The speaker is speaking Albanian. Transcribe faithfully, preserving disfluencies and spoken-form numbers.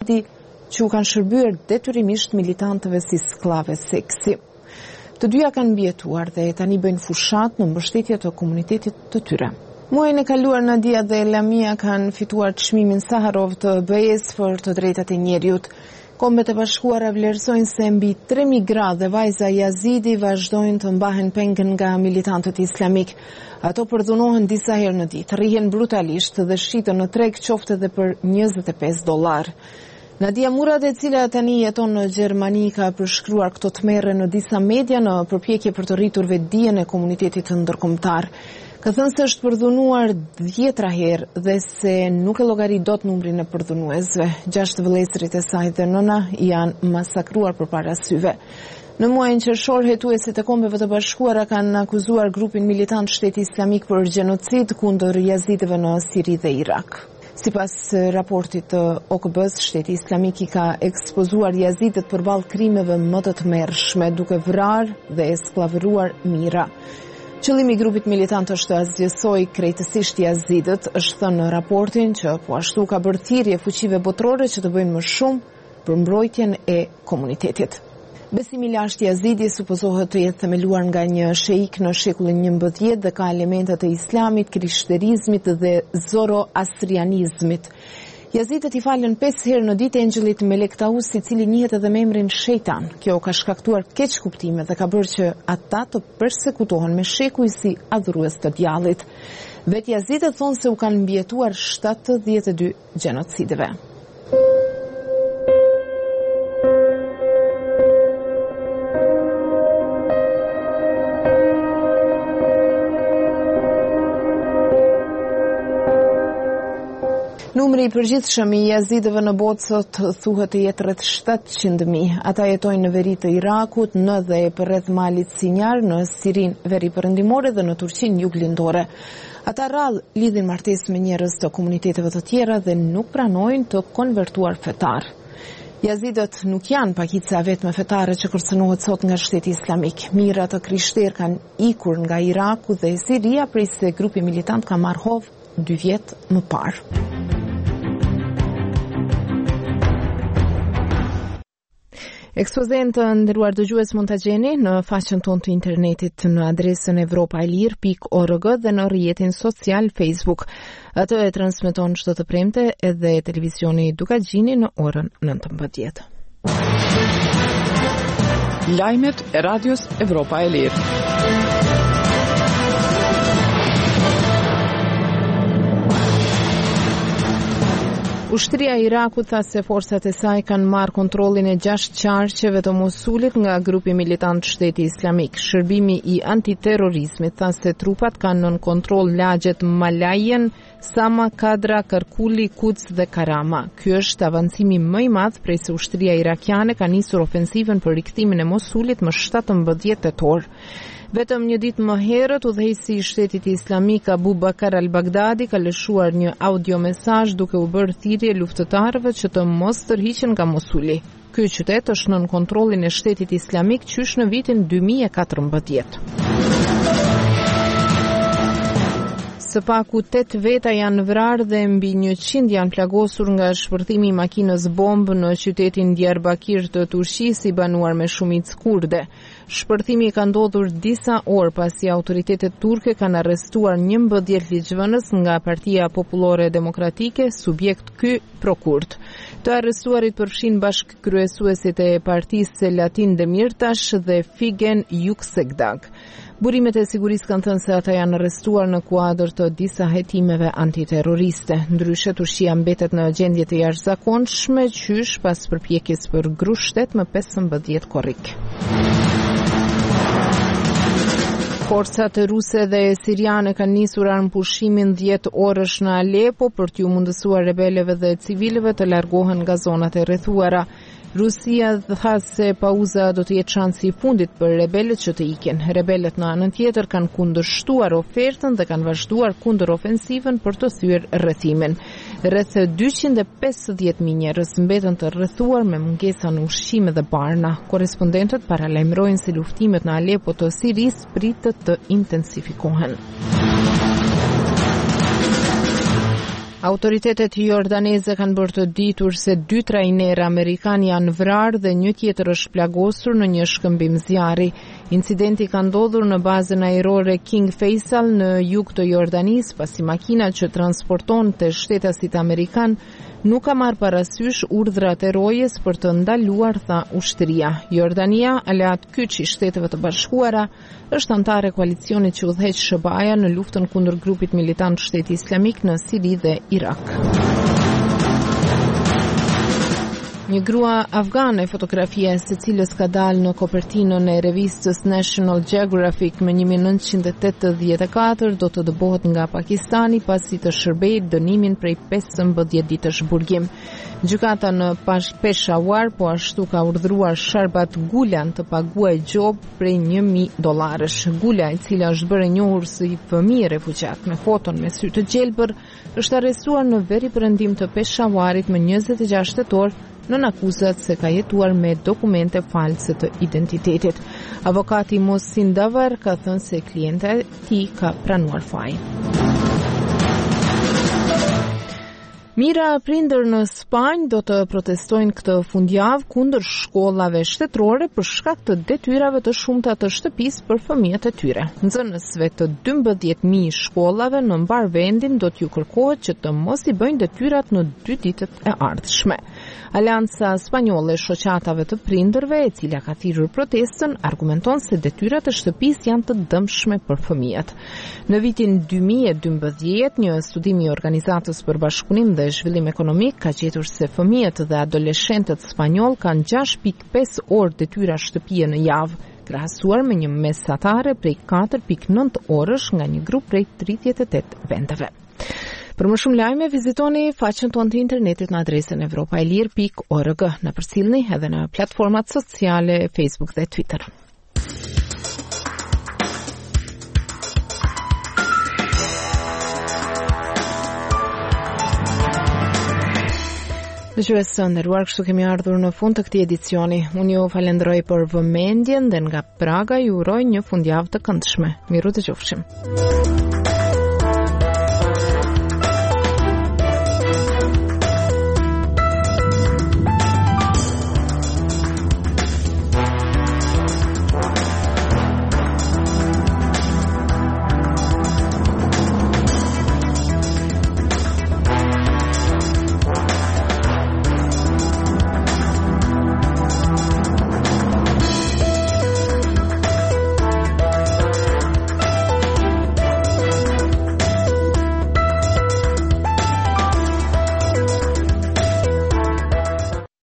Yazidi që u kanë shërbyer detyrimisht militantëve si sklave seksi. Të dyja kanë mbijetuar dhe tani bëjnë fushat në mbështetje të komunitetit të tyre. Muajin e kaluar Nadia dhe Lamia kanë fituar çmimin Saharov të B E-s për të drejtat e njerëzit. Kombet e Bashkuara vlerësojnë se mbi tre mijë gra dhe vajza Yazidi vazhdojnë të mbahen pengën nga militantët islamik. Ato përdhunohen disa herë në ditë, rrihen brutalisht dhe shiten në treg qoftë edhe për njëzet e pesë dollar. Nadia Murad, e cila tani jeton në Gjermani, ka përshkruar këto tmerre në disa media në përpjekje për të rritur vetdijen e komunitetit ndërkombëtar. Ka thënë se është përdhunuar dhjetra herë dhe se nuk e llogarit dot numrin e përdhunuesve. Gjashtë vëllezërit e saj dhe nëna janë masakruar përpara syve. Në muajin qershor, hetuesit e Kombeve të Bashkuara kanë akuzuar grupin militant Shteti Islamik për gjenocid kundër Yazidëve në Siri dhe Irak. Sipas raportit të O K B-s, Shteti Islamik i ka ekspozuar Yazidët përballë krimeve më të tmerrshme, duke vrarë dhe sklavëruar mijëra. Qëllimi i grupit militant është të azgjësoj krejtësisht Yazidët, është thënë në raportin që po ashtu ka bërë thirrje fuqive botërore që të bëjnë më shumë për mbrojtjen e komunitetit. Besimi i lashtë Yazidi supozohet të jetë themeluar nga një sheik në shekullin njëmbëdhjetë dhe ka elemente të islamit, krishterizmit dhe zoroastrianizmit. Yazidët i falen pesë herë në ditë engjëllit Melek Taus, i cili njihet edhe me emrin Shejtan. Kjo ka shkaktuar keq kuptime dhe ka bërë që ata të përsekutohen me shekuj si adhurues të djallit. Vetë Yazidët thonë se u kanë mbijetuar shtatëdhjetë e dy gjenocideve. Numri i përgjithshëm i Yazidëve në botë sot thuhet të jetë rreth shtatëqind mijë. Ata jetojnë në veri të Irakut, në dhe përreth malit Sinjar, në Sirin veri perëndimore dhe në Turqinë juglindore. Ata rrallë lidhin martesë me njerëz të komuniteteve të tjera dhe nuk pranojnë të konvertuar fetar. Yazidët nuk janë pakica vetme fetare që kërcënohet sot nga Shteti Islamik. Mijëra të krishterë kanë ikur nga Iraku dhe Siria prej se grupi militant ka marrë hovë dy vjet më parë. Ekspozen të nderuar dëgjues mund ta gjeni në faqen tonë të internetit në adresën evropailir pikë org dhe në rrjetin social Facebook. Atë e transmeton çdo të premte edhe televizioni Dukagjini në orën nëntëmbëdhjetë. Lajmet e Radios Evropa e Lirë. Ushtria e Irakut tha se forcat e saj kanë marrë kontrollin e gjashtë qarqeve të Mosulit nga grupi militant Shteti Islamik. Shërbimi i antiterrorizmit tha se trupat kanë nën kontroll lagjet Malajen, Sama, Kadra, Karkuli, Quds dhe Karama. Ky është avancimi më i madh prej se ushtria irakiane ka nisur ofensivën për rikthimin e Mosulit më shtatëmbëdhjetë tetor. Vetëm një ditë më herët, udhëheqësi i Shtetit Islamik Abu Bakar al-Baghdadi ka lëshuar një audiomesazh duke u bërë thirrje luftëtarëve që të mos tërhiqen nga Mosuli. Ky qytet është nën kontrollin e Shtetit Islamik qysh në vitin dy mijë e katërmbëdhjetë. Së paku tetë veta janë vrarë dhe mbi njëqind janë plagosur nga shpërthimi i makinës bombë në qytetin Diyarbakir të Turqisë i banuar me shumicë kurde. Shpërthimi ka ndodhur disa orë pasi autoritetet turke kanë arrestuar njëmbëdhjetë ligjvënës nga Partia Popullore Demokratike, subjekt ky prokurt. Të arrestuarit përfshin bashkëkryesuesit e partisë Selatin Demirtash dhe Figen Yüksekdag. Burimet e sigurisë kanë thënë se ata janë arrestuar në kuadër të disa hetimeve antiterroriste. Ndryshe, Turqia mbetet në gjendje të jashtëzakonshme qysh pas përpjekjes për grushtet më pesëmbëdhjetë korrik. Forcat ruse dhe siriane kanë nisur armëpushimin dhjetë orësh në Alepo për t'ju mundësuar rebeleve dhe civilëve të largohen nga zonat e rrethuara. Rusia tha se pauza do të jetë shansi i fundit për rebelët që të ikin. Rebelët në anën tjetër kanë kundërshtuar ofertën dhe kanë vazhduar kundër ofensivën për të thyer rrethimin. Rreth dyqind e pesëdhjetë mijë njerëz mbeten të rrethuar me mungesa në ushqime dhe barna. Korrespondentët paralajmërojnë se luftimet në Alepo të Sirisë pritet të intensifikohen. Autoritetet jordaneze kanë bërë të ditur se dy trajnerë amerikanë janë vrarë dhe një tjetër është plagosur në një shkëmbim zjarri. Incidenti ka ndodhur në bazën ajrore King Faisal në jug të Jordanisë, pasi makina që transportonte shtetasit amerikan nuk ka marrë parasysh urdhrat e rojes për të ndaluar, tha ushtria. Jordania, aleat kyç i Shteteve të Bashkuara, është antare e koalicionit që udhëheq Sh B A-ja në luftën kundër grupit militant Shteti Islamik në Siri dhe Irak. Një grua afgane, fotografia e së cilës ka dalë në kopertinën e revistës National Geographic me një mijë nëntëqind e tetëdhjetë e katër, do të dëbohet nga Pakistani pasi të shërbejë dënimin prej pesëmbëdhjetë ditësh burgim. Gjykata në Peshawar po ashtu ka urdhëruar Sharbat Gulan të paguajë gjobë prej një mijë dollarësh. Gula, e cila është bërë e njohur si fëmijë refugjat me foton me sy të gjelbër, është arrestuar në veri perëndim të Peshawarit më njëzet e gjashtë tetor nën akuzat se ka jetuar me dokumente false të identitetit. Avokati Mohsin Davar ka thënë se klienta e tij ka pranuar fajin. Mira prindër në Spanjë do të protestojnë këtë fundjavë kundër shkollave shtetërore për shkak të detyrave të shumta të shtëpisë për fëmijët e tyre. Nxënësve të dymbëdhjetë mijë shkollave në mbar vendin do t'ju kërkohet që të mos i bëjnë detyrat në dy ditët e ardhshme. Alianca Spanjolle e Shoqatave të Prindërve, e cila ka thirrur protestën, argumenton se detyrat e shtëpisë janë të dëmshme për fëmijët. Në vitin dy mijë e dymbëdhjetë, një studim i Organizatës për Bashkëpunim dhe Zhvillim Ekonomik ka gjetur se fëmijët dhe adoleshentët spanjoll kanë gjashtë pikë pesë orë detyra shtëpie në javë, krahasuar me një mesatare prej katër pikë nëntë orësh nga një grup prej tridhjetë e tetë vendeve. Për më shumë lajme, vizitoni faqen tonë të internetit në adresën evropaelir pikë org. Na përcjellni edhe në platformat sociale Facebook dhe Twitter. Dëgjues të nderuar, kështu kemi ardhur në fund të këtij edicioni. Unë ju falenderoj për vëmendjen dhe nga Praga ju uroj një fundjavë të këndshme. Miru të qofshim.